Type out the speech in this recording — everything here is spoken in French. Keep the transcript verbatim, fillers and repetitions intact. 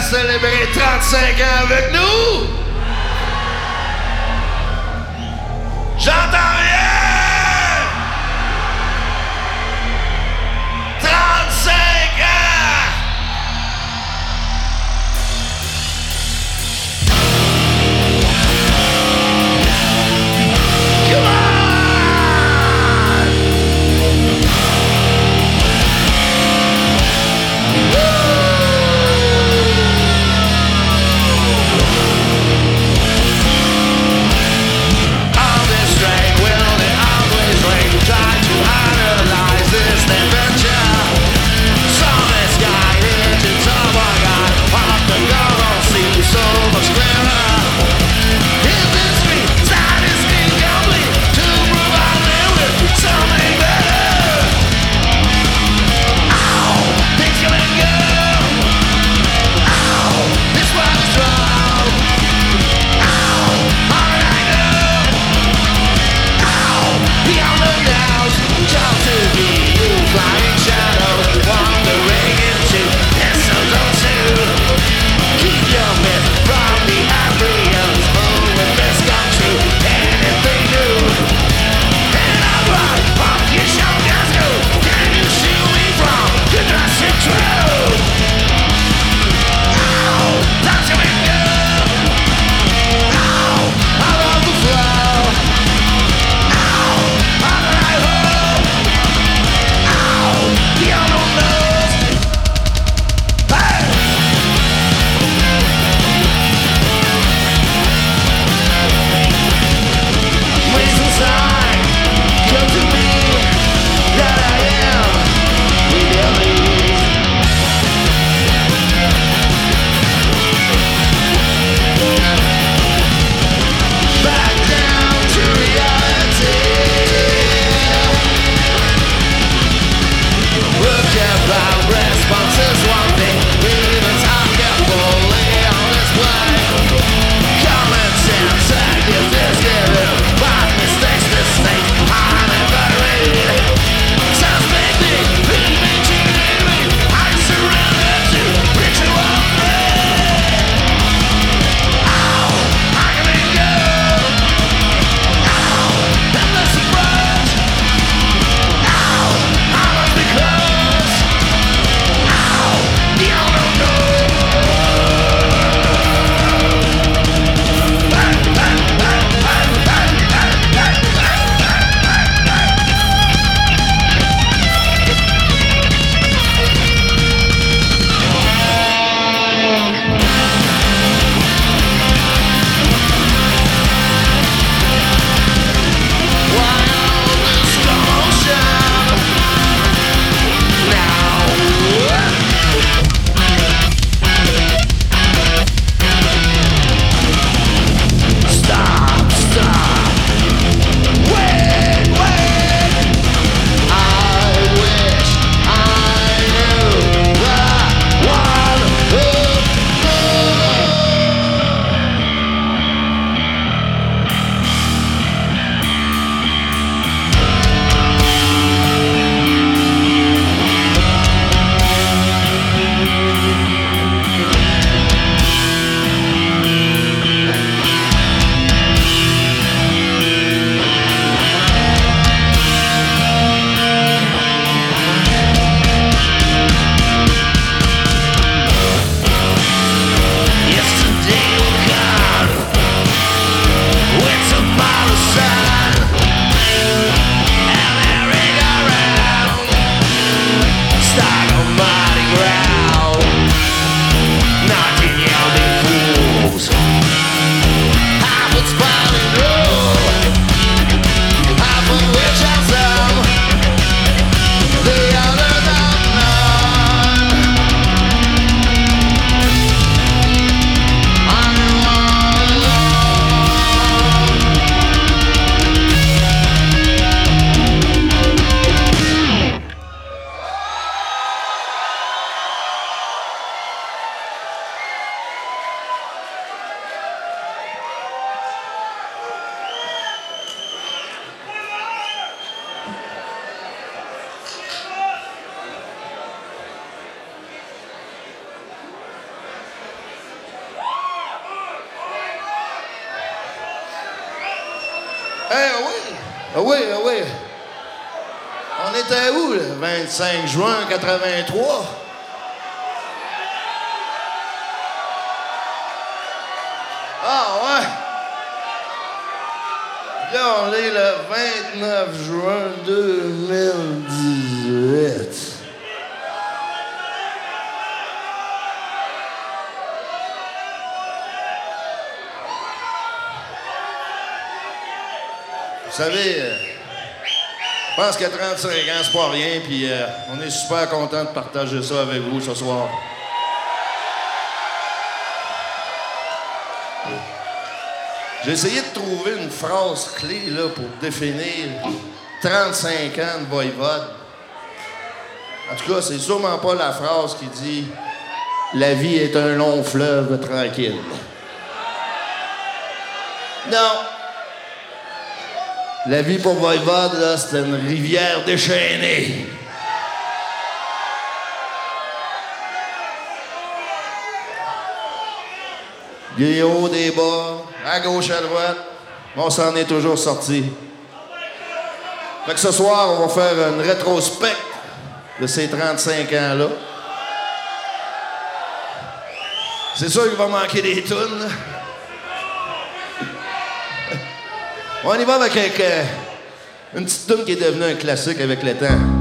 célébrer trente-cinq ans avec nous? J'entends rien! trente-cinq ans! Come on! Woo! Eh oui! Ah oui, ah oui. On était où, le vingt-cinq juin quatre-vingt-trois? Ah ouais! Là, on est le vingt-neuf juin deux mille dix-huit. Vous savez, euh, je pense qu'à trente-cinq ans, c'est pas rien, puis euh, on est super content de partager ça avec vous ce soir. J'ai essayé de trouver une phrase clé là, pour définir trente-cinq ans de Voivode. En tout cas, c'est sûrement pas la phrase qui dit « La vie est un long fleuve tranquille ». Non. La vie pour Voivode, là, c'est une rivière déchaînée. Des hauts, des bas, à gauche, à droite, on s'en est toujours sorti. Fait que ce soir, on va faire une rétrospect de ces trente-cinq ans-là. C'est sûr qu'il va manquer des tunes, là. On y va avec, avec euh, une petite tune qui est devenue un classique avec le temps.